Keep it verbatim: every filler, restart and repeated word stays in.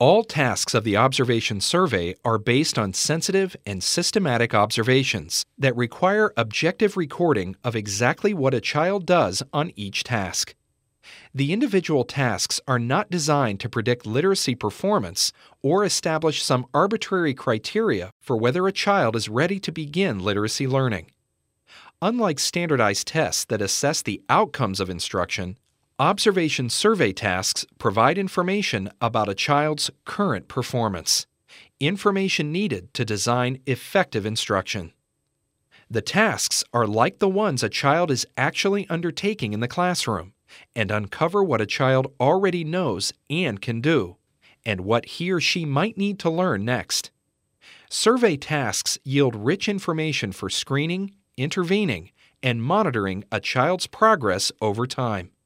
All tasks of the observation survey are based on sensitive and systematic observations that require objective recording of exactly what a child does on each task. The individual tasks are not designed to predict literacy performance or establish some arbitrary criteria for whether a child is ready to begin literacy learning. Unlike standardized tests that assess the outcomes of instruction, observation survey tasks provide information about a child's current performance, information needed to design effective instruction. The tasks are like the ones a child is actually undertaking in the classroom and uncover what a child already knows and can do, and what he or she might need to learn next. Survey tasks yield rich information for screening, intervening, and monitoring a child's progress over time.